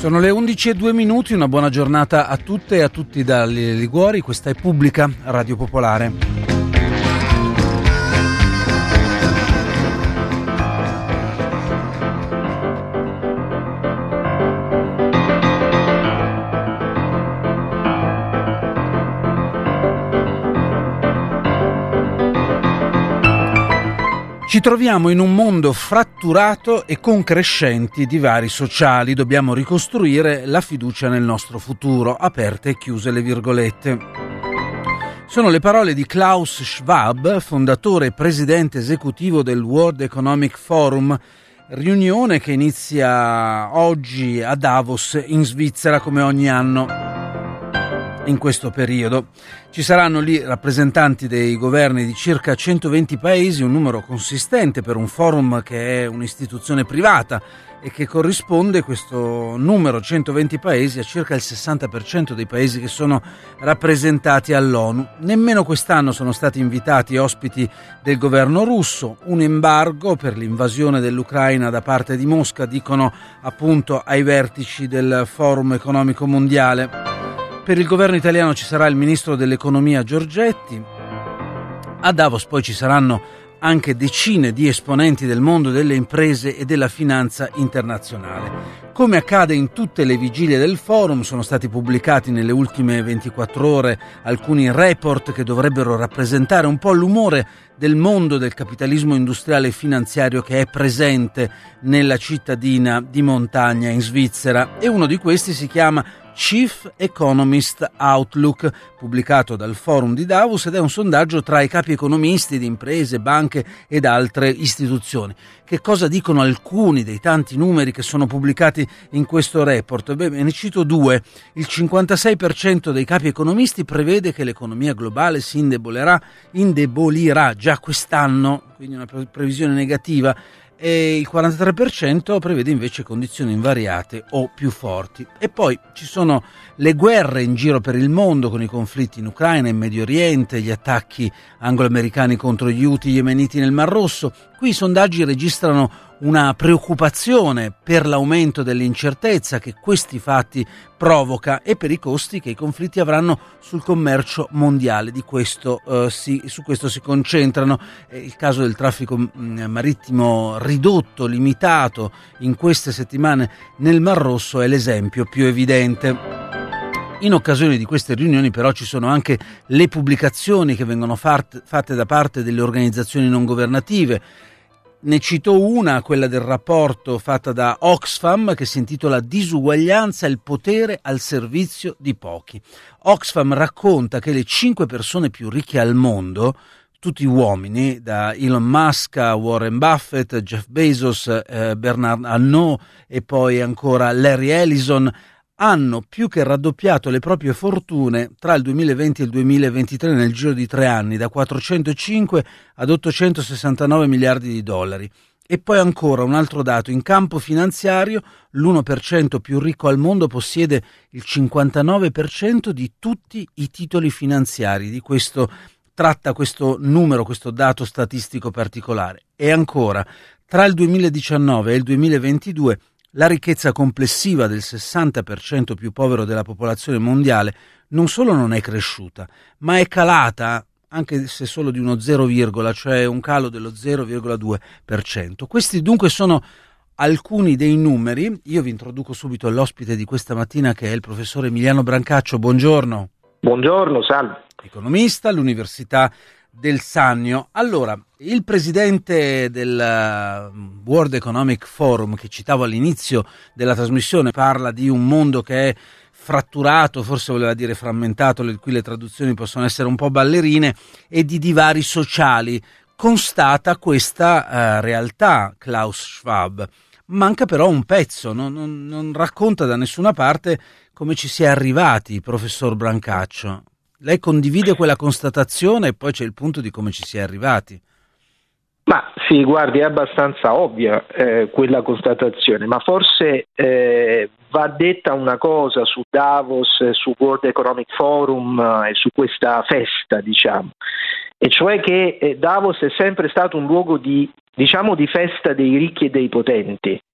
Sono le 11:02, una buona giornata a tutte e a tutti da Liguori, questa è Pubblica, Radio Popolare. Ci troviamo in un mondo fratturato e con crescenti divari sociali. Dobbiamo ricostruire la fiducia nel nostro futuro, aperte e chiuse le virgolette. Sono le parole di Klaus Schwab, fondatore e presidente esecutivo del World Economic Forum, riunione che inizia oggi a Davos in Svizzera come ogni anno. In questo periodo ci saranno lì rappresentanti dei governi di circa 120 paesi, un numero consistente per un forum che è un'istituzione privata e che corrisponde, questo numero 120 paesi, a circa il 60% dei paesi che sono rappresentati all'ONU. Nemmeno quest'anno sono stati invitati ospiti del governo russo, un embargo per l'invasione dell'Ucraina da parte di Mosca, dicono appunto ai vertici del Forum Economico Mondiale. Per il governo italiano ci sarà il ministro dell'economia Giorgetti. A Davos poi ci saranno anche decine di esponenti del mondo delle imprese e della finanza internazionale. Come accade in tutte le vigilie del forum, sono stati pubblicati nelle ultime 24 ore alcuni report che dovrebbero rappresentare un po' l'umore del mondo del capitalismo industriale e finanziario che è presente nella cittadina di montagna in Svizzera, e uno di questi si chiama Chief Economist Outlook, pubblicato dal Forum di Davos, ed è un sondaggio tra i capi economisti di imprese, banche ed altre istituzioni. Che cosa dicono alcuni dei tanti numeri che sono pubblicati in questo report? Beh, ne cito due. Il 56% dei capi economisti prevede che l'economia globale si indebolirà già quest'anno, quindi una previsione negativa, e il 43% prevede invece condizioni invariate o più forti. E poi ci sono le guerre in giro per il mondo, con i conflitti in Ucraina, in Medio Oriente, gli attacchi anglo-americani contro gli Houthi yemeniti nel Mar Rosso. Qui i sondaggi registrano una preoccupazione per l'aumento dell'incertezza che questi fatti provoca e per i costi che i conflitti avranno sul commercio mondiale. Su questo si concentrano. Il caso del traffico marittimo ridotto, limitato in queste settimane nel Mar Rosso è l'esempio più evidente. In occasione di queste riunioni però ci sono anche le pubblicazioni che vengono fatte da parte delle organizzazioni non governative. Ne cito una, quella del rapporto fatta da Oxfam, che si intitola Disuguaglianza e il potere al servizio di pochi. Oxfam racconta che le 5 persone più ricche al mondo, tutti uomini, da Elon Musk a Warren Buffett, Jeff Bezos, Bernard Arnault e poi ancora Larry Ellison, hanno più che raddoppiato le proprie fortune tra il 2020 e il 2023 nel giro di 3 anni, da 405 ad 869 miliardi di dollari. E poi ancora un altro dato: in campo finanziario l'1% più ricco al mondo possiede il 59% di tutti i titoli finanziari. Di questo tratta questo numero, questo dato statistico particolare. E ancora, tra il 2019 e il 2022 la ricchezza complessiva del 60% più povero della popolazione mondiale non solo non è cresciuta, ma è calata, anche se solo di uno 0, cioè un calo dello 0,2%. Questi dunque sono alcuni dei numeri. Io vi introduco subito l'ospite di questa mattina, che è il professor Emiliano Brancaccio. Buongiorno. Buongiorno, salve. Economista all'Università del Sannio. Allora, il presidente del World Economic Forum, che citavo all'inizio della trasmissione, parla di un mondo che è fratturato, forse voleva dire frammentato, qui le traduzioni possono essere un po' ballerine, e di divari sociali. Constata questa realtà Klaus Schwab. Manca però un pezzo, non racconta da nessuna parte come ci si è arrivati, professor Brancaccio. Lei condivide quella constatazione e poi c'è il punto di come ci si è arrivati. Ma sì, guardi, è abbastanza ovvia quella constatazione, ma forse va detta una cosa su Davos, su World Economic Forum e su questa festa, diciamo, e cioè che Davos è sempre stato un luogo di festa dei ricchi e dei potenti.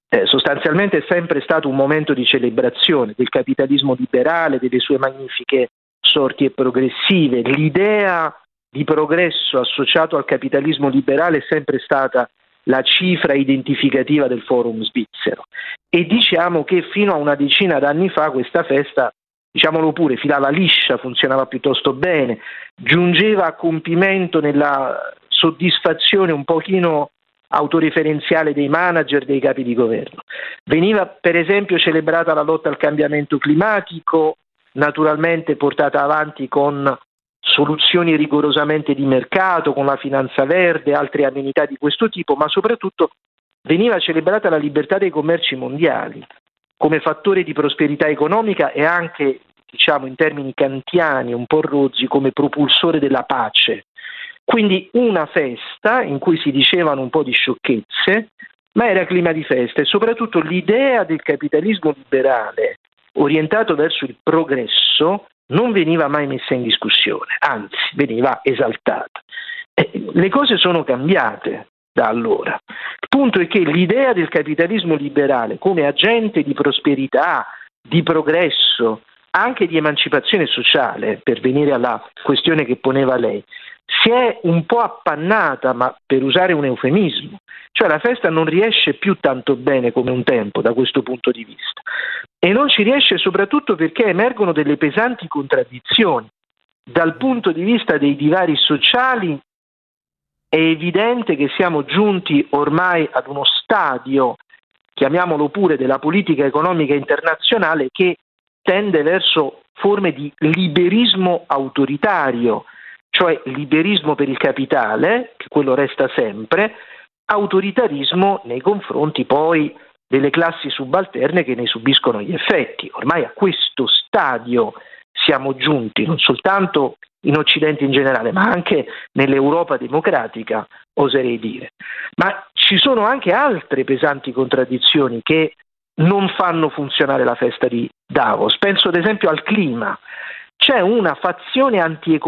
sostanzialmente è sempre stato un momento di celebrazione del capitalismo liberale, delle sue magnifiche sorti e progressive. L'idea di progresso associato al capitalismo liberale è sempre stata la cifra identificativa del Forum svizzero, e diciamo che fino a una decina d'anni fa questa festa, diciamolo pure, filava liscia, funzionava piuttosto bene, giungeva a compimento nella soddisfazione un pochino autoreferenziale dei manager, dei capi di governo. Veniva per esempio celebrata la lotta al cambiamento climatico, naturalmente portata avanti con soluzioni rigorosamente di mercato, con la finanza verde, altre amenità di questo tipo, ma soprattutto veniva celebrata la libertà dei commerci mondiali come fattore di prosperità economica e anche, diciamo in termini kantiani, un po' rozzi, come propulsore della pace. Quindi una festa in cui si dicevano un po' di sciocchezze, ma era clima di festa, e soprattutto l'idea del capitalismo liberale orientato verso il progresso non veniva mai messa in discussione, anzi veniva esaltata. Le cose sono cambiate da allora. Il punto è che l'idea del capitalismo liberale come agente di prosperità, di progresso, anche di emancipazione sociale, per venire alla questione che poneva lei, si è un po' appannata, ma per usare un eufemismo, cioè la festa non riesce più tanto bene come un tempo da questo punto di vista, e non ci riesce soprattutto perché emergono delle pesanti contraddizioni. Dal punto di vista dei divari sociali è evidente che siamo giunti ormai ad uno stadio, chiamiamolo pure, della politica economica internazionale che tende verso forme di liberismo autoritario, cioè liberismo per il capitale, che quello resta sempre, autoritarismo nei confronti poi delle classi subalterne che ne subiscono gli effetti. Ormai a questo stadio siamo giunti, non soltanto in Occidente in generale, ma anche nell'Europa democratica, oserei dire. Ma ci sono anche altre pesanti contraddizioni che non fanno funzionare la festa di Davos. Penso ad esempio al clima. C'è una fazione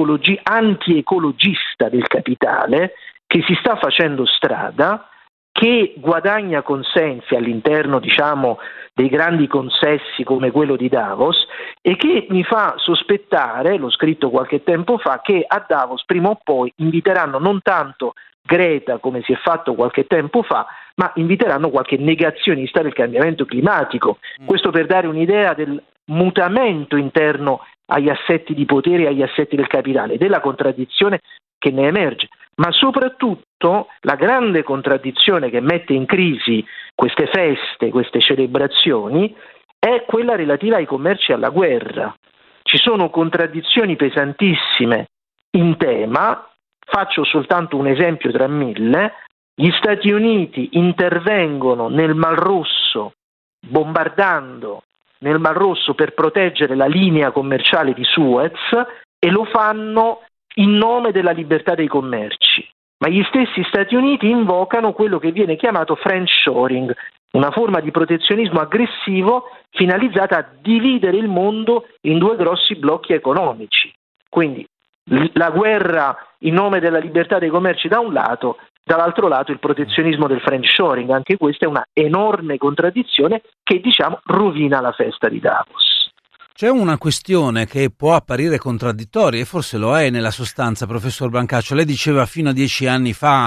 antiecologista del capitale che si sta facendo strada, che guadagna consensi all'interno, diciamo, dei grandi consessi come quello di Davos, e che mi fa sospettare, l'ho scritto qualche tempo fa, che a Davos prima o poi inviteranno non tanto Greta come si è fatto qualche tempo fa, ma inviteranno qualche negazionista del cambiamento climatico. Questo per dare un'idea del mutamento interno agli assetti di potere e agli assetti del capitale, della contraddizione che ne emerge, ma soprattutto la grande contraddizione che mette in crisi queste feste, queste celebrazioni, è quella relativa ai commerci e alla guerra. Ci sono contraddizioni pesantissime in tema. Faccio soltanto un esempio tra mille: gli Stati Uniti intervengono nel Mar Rosso, bombardando nel Mar Rosso per proteggere la linea commerciale di Suez, e lo fanno in nome della libertà dei commerci. Ma gli stessi Stati Uniti invocano quello che viene chiamato friendshoring, una forma di protezionismo aggressivo finalizzata a dividere il mondo in due grossi blocchi economici. Quindi la guerra in nome della libertà dei commerci da un lato, dall'altro lato il protezionismo del friendshoring. Anche questa è una enorme contraddizione che, diciamo, rovina la festa di Davos. C'è una questione che può apparire contraddittoria, e forse lo è nella sostanza, professor Brancaccio. Lei diceva fino a 10 anni fa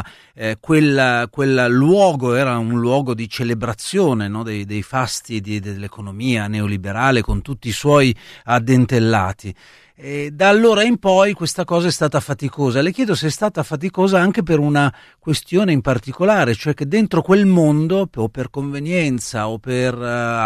quel luogo era un luogo di celebrazione, no? dei fasti dell'economia neoliberale con tutti i suoi addentellati. E da allora in poi questa cosa è stata faticosa. Le chiedo se è stata faticosa anche per una questione in particolare, cioè che dentro quel mondo, o per convenienza o per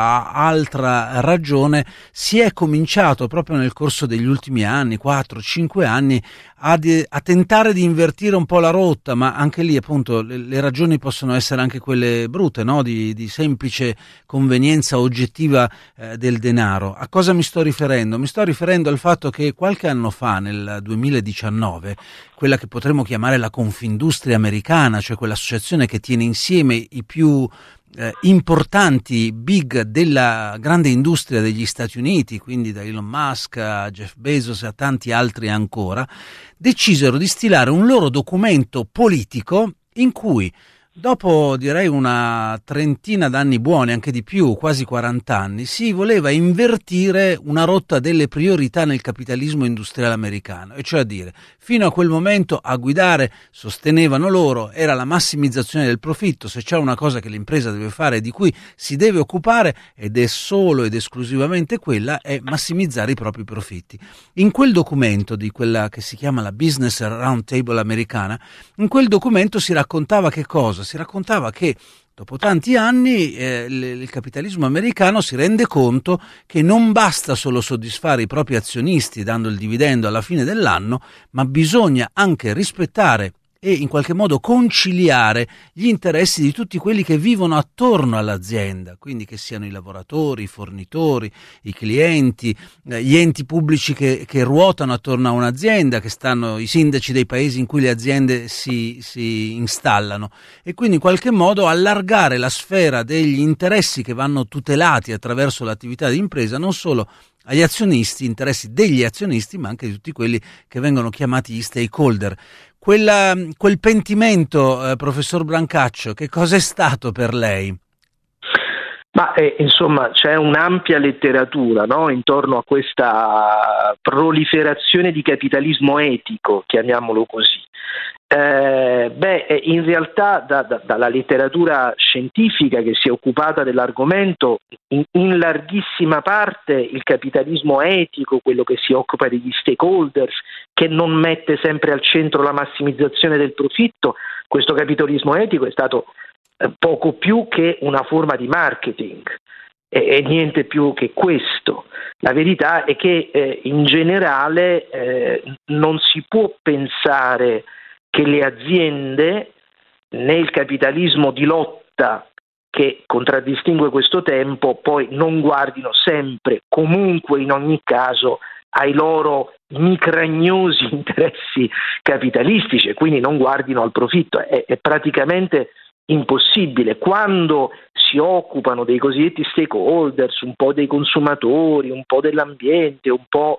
altra ragione, si è cominciato proprio nel corso degli ultimi anni, 4-5 anni, a tentare di invertire un po' la rotta, ma anche lì appunto le ragioni possono essere anche quelle brutte, no? di semplice convenienza oggettiva del denaro. A cosa mi sto riferendo? Mi sto riferendo al fatto che qualche anno fa, nel 2019, quella che potremmo chiamare la Confindustria americana, cioè quell'associazione che tiene insieme i più importanti big della grande industria degli Stati Uniti, quindi da Elon Musk a Jeff Bezos e a tanti altri ancora, decisero di stilare un loro documento politico in cui Dopo direi una trentina d'anni buoni, anche di più, quasi 40 anni, si voleva invertire una rotta delle priorità nel capitalismo industriale americano, e cioè a dire, fino a quel momento a guidare, sostenevano loro, era la massimizzazione del profitto. Se c'è una cosa che l'impresa deve fare, di cui si deve occupare, ed è solo ed esclusivamente quella, è massimizzare i propri profitti. In quel documento di quella che si chiama la Business Roundtable americana, in quel documento si raccontava che cosa? Si raccontava che dopo tanti anni il capitalismo americano si rende conto che non basta solo soddisfare i propri azionisti dando il dividendo alla fine dell'anno, ma bisogna anche rispettare e in qualche modo conciliare gli interessi di tutti quelli che vivono attorno all'azienda, quindi che siano i lavoratori, i fornitori, i clienti, gli enti pubblici che ruotano attorno a un'azienda, che stanno i sindaci dei paesi in cui le aziende si installano, e quindi in qualche modo allargare la sfera degli interessi che vanno tutelati attraverso l'attività di impresa, non solo agli azionisti, interessi degli azionisti, ma anche di tutti quelli che vengono chiamati gli stakeholder. Quel pentimento, professor Brancaccio, che cosa è stato per lei? Ma insomma c'è un'ampia letteratura, no? Intorno a questa proliferazione di capitalismo etico, chiamiamolo così. In realtà dalla letteratura scientifica che si è occupata dell'argomento, in larghissima parte il capitalismo etico, quello che si occupa degli stakeholders, che non mette sempre al centro la massimizzazione del profitto, questo capitalismo etico è stato poco più che una forma di marketing e niente più che questo. La verità è che in generale non si può pensare che le aziende, né il capitalismo di lotta che contraddistingue questo tempo, poi non guardino sempre, comunque in ogni caso, ai loro micragnosi interessi capitalistici e quindi non guardino al profitto. È praticamente impossibile. Quando si occupano dei cosiddetti stakeholders, un po' dei consumatori, un po' dell'ambiente, un po'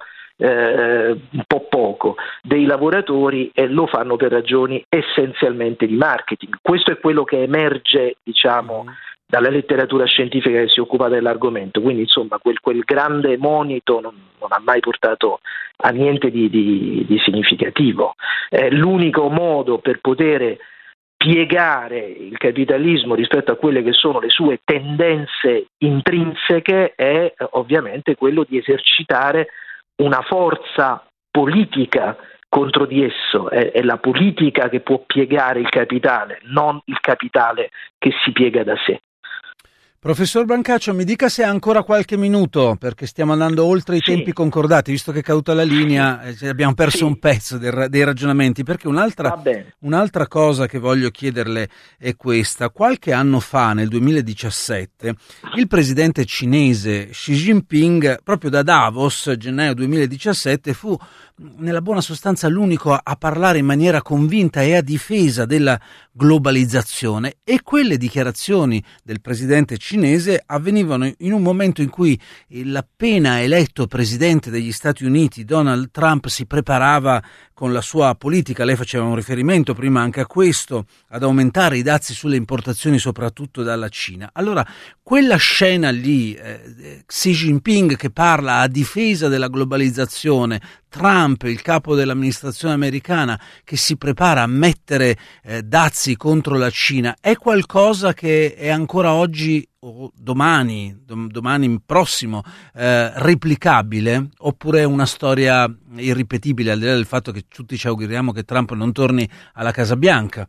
poco dei lavoratori, lo fanno per ragioni essenzialmente di marketing. Questo è quello che emerge, diciamo, dalla letteratura scientifica che si occupa dell'argomento. Quindi insomma quel grande monito non ha mai portato a niente di significativo. L'unico modo per poter piegare il capitalismo rispetto a quelle che sono le sue tendenze intrinseche è ovviamente quello di esercitare una forza politica contro di esso. È la politica che può piegare il capitale, non il capitale che si piega da sé. Professor Brancaccio, mi dica se ha ancora qualche minuto, perché stiamo andando oltre i tempi concordati, visto che è caduta la linea, abbiamo perso un pezzo dei ragionamenti, perché un'altra cosa che voglio chiederle è questa. Qualche anno fa, nel 2017, il presidente cinese Xi Jinping, proprio da Davos, gennaio 2017, fu nella buona sostanza l'unico a parlare in maniera convinta e a difesa della globalizzazione, e quelle dichiarazioni del presidente cinese avvenivano in un momento in cui l'appena eletto presidente degli Stati Uniti Donald Trump si preparava con la sua politica, lei faceva un riferimento prima anche a questo, ad aumentare i dazi sulle importazioni soprattutto dalla Cina. Allora quella scena lì, Xi Jinping che parla a difesa della globalizzazione, Trump, il capo dell'amministrazione americana, che si prepara a mettere dazi contro la Cina, è qualcosa che è ancora oggi o domani prossimo replicabile, oppure è una storia irripetibile, al di là del fatto che tutti ci auguriamo che Trump non torni alla Casa Bianca?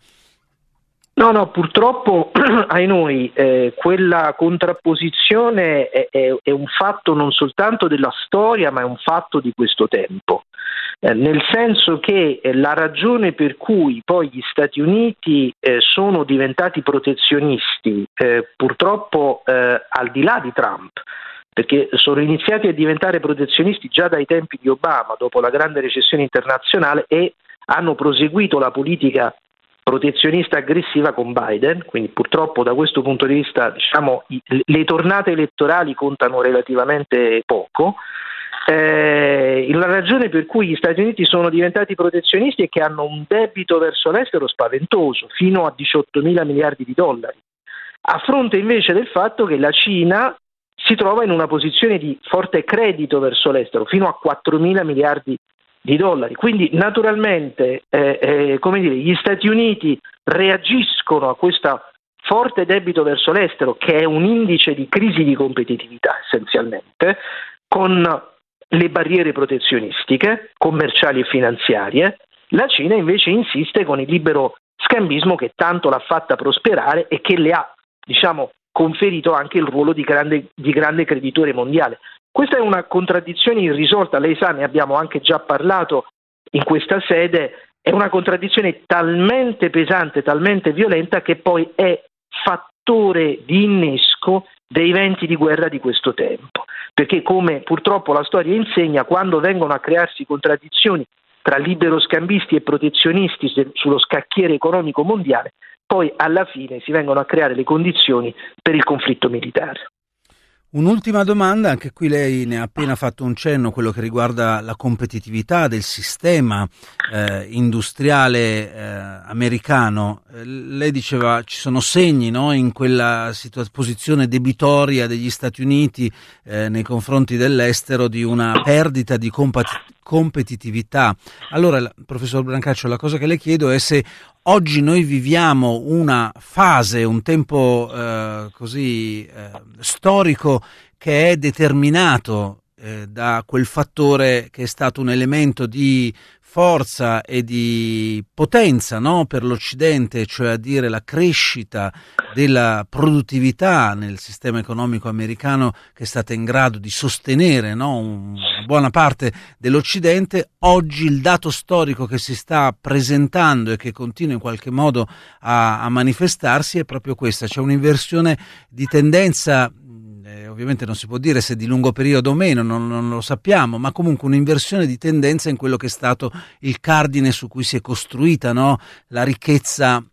No, purtroppo ai noi quella contrapposizione è un fatto non soltanto della storia, ma è un fatto di questo tempo, nel senso che la ragione per cui poi gli Stati Uniti sono diventati protezionisti, purtroppo al di là di Trump, perché sono iniziati a diventare protezionisti già dai tempi di Obama, dopo la grande recessione internazionale, e hanno proseguito la politica protezionista aggressiva con Biden. Quindi purtroppo da questo punto di vista, diciamo, le tornate elettorali contano relativamente poco. La ragione per cui gli Stati Uniti sono diventati protezionisti è che hanno un debito verso l'estero spaventoso, fino a 18 mila miliardi di dollari, a fronte invece del fatto che la Cina si trova in una posizione di forte credito verso l'estero, fino a 4 mila miliardi di dollari. Quindi naturalmente gli Stati Uniti reagiscono a questo forte debito verso l'estero, che è un indice di crisi di competitività essenzialmente, con le barriere protezionistiche, commerciali e finanziarie. La Cina invece insiste con il libero scambismo che tanto l'ha fatta prosperare e che le ha, conferito anche il ruolo di grande creditore mondiale. Questa è una contraddizione irrisolta, lei sa, ne abbiamo anche già parlato in questa sede, è una contraddizione talmente pesante, talmente violenta, che poi è fattore di innesco dei venti di guerra di questo tempo, perché come purtroppo la storia insegna, quando vengono a crearsi contraddizioni tra liberoscambisti e protezionisti sullo scacchiere economico mondiale, poi alla fine si vengono a creare le condizioni per il conflitto militare. Un'ultima domanda, anche qui lei ne ha appena fatto un cenno, quello che riguarda la competitività del sistema industriale americano. Lei diceva ci sono segni, no, in quella posizione debitoria degli Stati Uniti nei confronti dell'estero di una perdita di competitività. Allora, professor Brancaccio, la cosa che le chiedo è se oggi noi viviamo una fase, un tempo storico che è determinato da quel fattore che è stato un elemento di forza e di potenza, no, per l'Occidente, cioè a dire la crescita della produttività nel sistema economico americano, che è stata in grado di sostenere, no, una buona parte dell'Occidente. Oggi il dato storico che si sta presentando e che continua in qualche modo a manifestarsi è proprio questa: c'è un'inversione di tendenza. Ovviamente non si può dire se di lungo periodo o meno, non lo sappiamo, ma comunque un'inversione di tendenza in quello che è stato il cardine su cui si è costruita, no, la ricchezza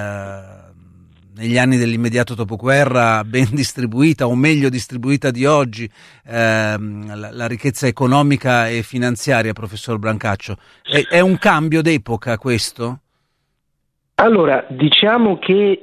negli anni dell'immediato dopoguerra, ben distribuita o meglio distribuita di oggi, la ricchezza economica e finanziaria, professor Brancaccio. È un cambio d'epoca questo? Allora, diciamo che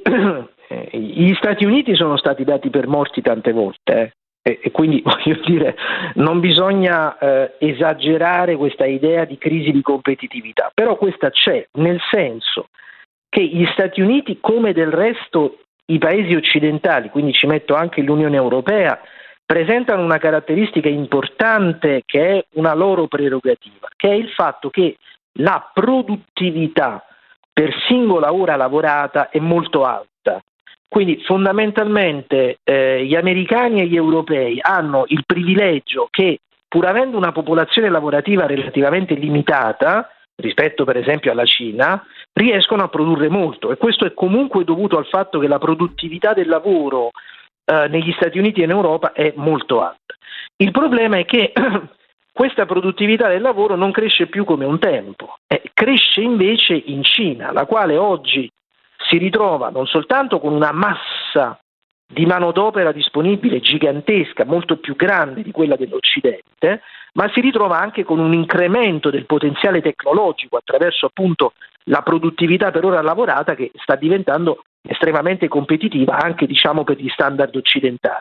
gli Stati Uniti sono stati dati per morti tante volte, e quindi voglio dire, non bisogna esagerare questa idea di crisi di competitività, però questa c'è, nel senso che gli Stati Uniti, come del resto i paesi occidentali, quindi ci metto anche l'Unione Europea, presentano una caratteristica importante che è una loro prerogativa, che è il fatto che la produttività per singola ora lavorata è molto alta. Quindi fondamentalmente gli americani e gli europei hanno il privilegio che, pur avendo una popolazione lavorativa relativamente limitata rispetto per esempio alla Cina, riescono a produrre molto, e questo è comunque dovuto al fatto che la produttività del lavoro negli Stati Uniti e in Europa è molto alta. Il problema è che questa produttività del lavoro non cresce più come un tempo, cresce invece in Cina, la quale oggi si ritrova non soltanto con una massa di manodopera disponibile gigantesca, molto più grande di quella dell'Occidente, ma si ritrova anche con un incremento del potenziale tecnologico attraverso appunto la produttività per ora lavorata, che sta diventando estremamente competitiva anche per gli standard occidentali.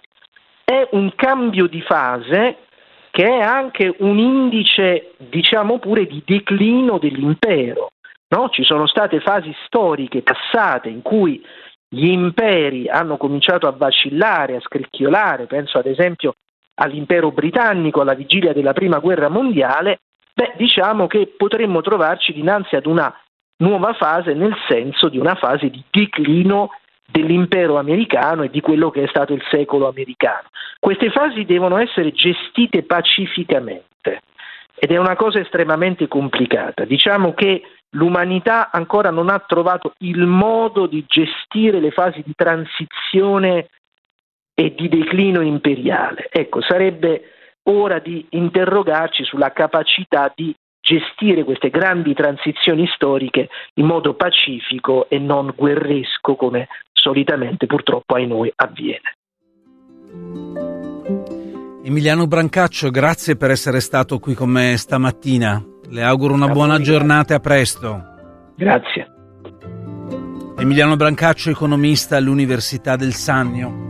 È un cambio di fase che è anche un indice pure di declino dell'impero. No? Ci sono state fasi storiche passate in cui gli imperi hanno cominciato a vacillare, a scricchiolare, penso ad esempio all'impero britannico alla vigilia della prima guerra mondiale. Diciamo che potremmo trovarci dinanzi ad una nuova fase, nel senso di una fase di declino dell'impero americano e di quello che è stato il secolo americano. Queste fasi devono essere gestite pacificamente ed è una cosa estremamente complicata. Diciamo che l'umanità ancora non ha trovato il modo di gestire le fasi di transizione e di declino imperiale. Sarebbe ora di interrogarci sulla capacità di gestire queste grandi transizioni storiche in modo pacifico e non guerresco, come solitamente purtroppo ai noi avviene. Emiliano Brancaccio, grazie per essere stato qui con me stamattina. Le auguro una buona giornata e a presto. Grazie. Emiliano Brancaccio, economista all'Università del Sannio.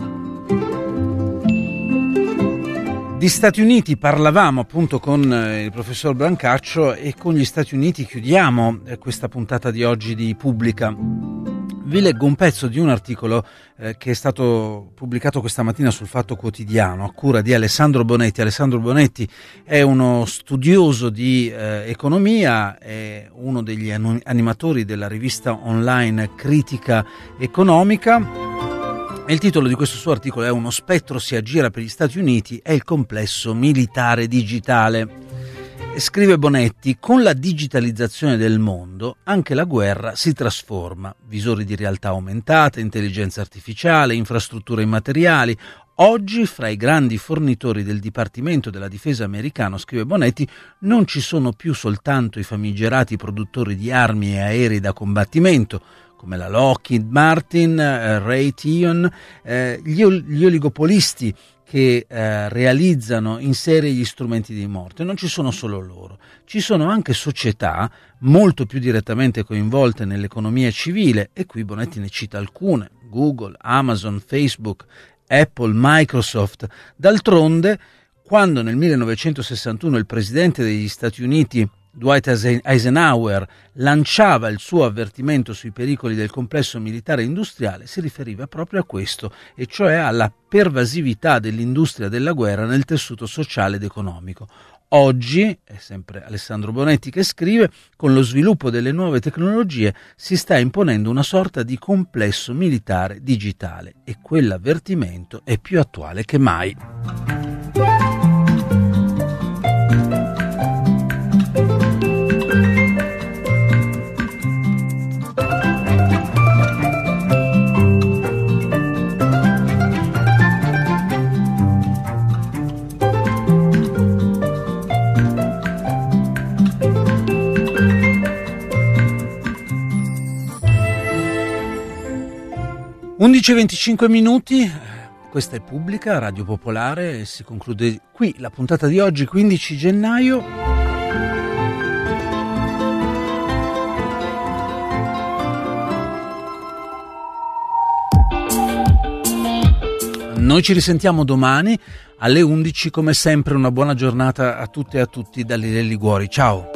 Di Stati Uniti parlavamo appunto con il professor Brancaccio e con gli Stati Uniti chiudiamo questa puntata di oggi di Pubblica. Vi leggo un pezzo di un articolo che è stato pubblicato questa mattina sul Fatto Quotidiano a cura di Alessandro Bonetti. Alessandro Bonetti è uno studioso di economia, è uno degli animatori della rivista online Critica Economica. E il titolo di questo suo articolo è "Uno spettro si aggira per gli Stati Uniti e il complesso militare digitale". E scrive Bonetti: con la digitalizzazione del mondo anche la guerra si trasforma. Visori di realtà aumentata, intelligenza artificiale, infrastrutture immateriali. Oggi fra i grandi fornitori del Dipartimento della Difesa americano, scrive Bonetti, non ci sono più soltanto i famigerati produttori di armi e aerei da combattimento, come la Lockheed Martin, Raytheon, gli oligopolisti che realizzano in serie gli strumenti di morte. Non ci sono solo loro, ci sono anche società molto più direttamente coinvolte nell'economia civile, e qui Bonetti ne cita alcune: Google, Amazon, Facebook, Apple, Microsoft. D'altronde, quando nel 1961 il presidente degli Stati Uniti Dwight Eisenhower lanciava il suo avvertimento sui pericoli del complesso militare industriale, si riferiva proprio a questo, e cioè alla pervasività dell'industria della guerra nel tessuto sociale ed economico. Oggi, è sempre Alessandro Bonetti che scrive, con lo sviluppo delle nuove tecnologie si sta imponendo una sorta di complesso militare digitale, e quell'avvertimento è più attuale che mai. 11:25 minuti, questa è Pubblica, Radio Popolare, e si conclude qui la puntata di oggi, 15 gennaio. Noi ci risentiamo domani alle 11, come sempre una buona giornata a tutte e a tutti da Lele Liguori, ciao!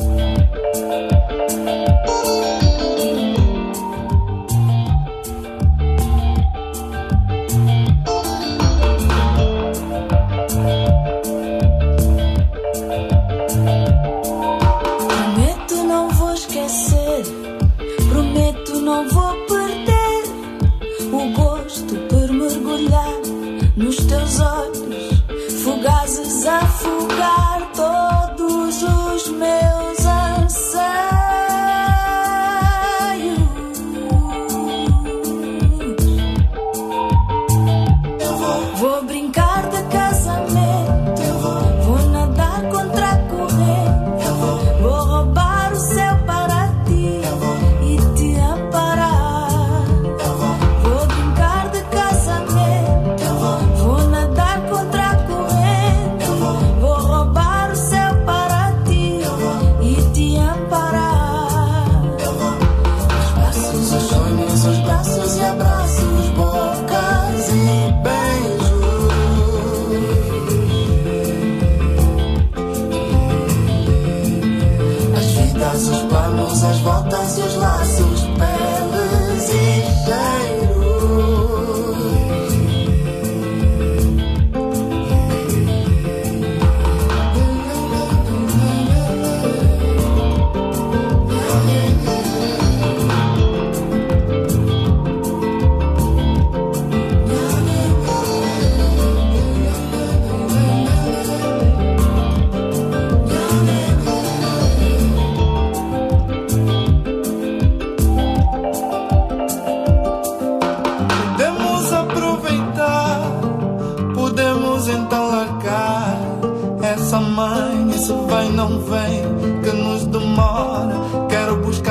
Nos teus olhos fugazes a afogar todos os meus anseios. Vou brincar de casamento, vou nadar contra a corrente, vou roubar o céu para ti e te amparar. Vou brincar de casamento, vou nadar contra a corrente, vou roubar o céu para ti e te amparar. Os braços, os sonhos, os braços e abraços, bocas e beijos. As vidas, os planos, as voltas e os laços, peles e cheiros. Podemos aproveitar, podemos então largar essa mãe, isso vem, não vem, que nos demora. Quero buscar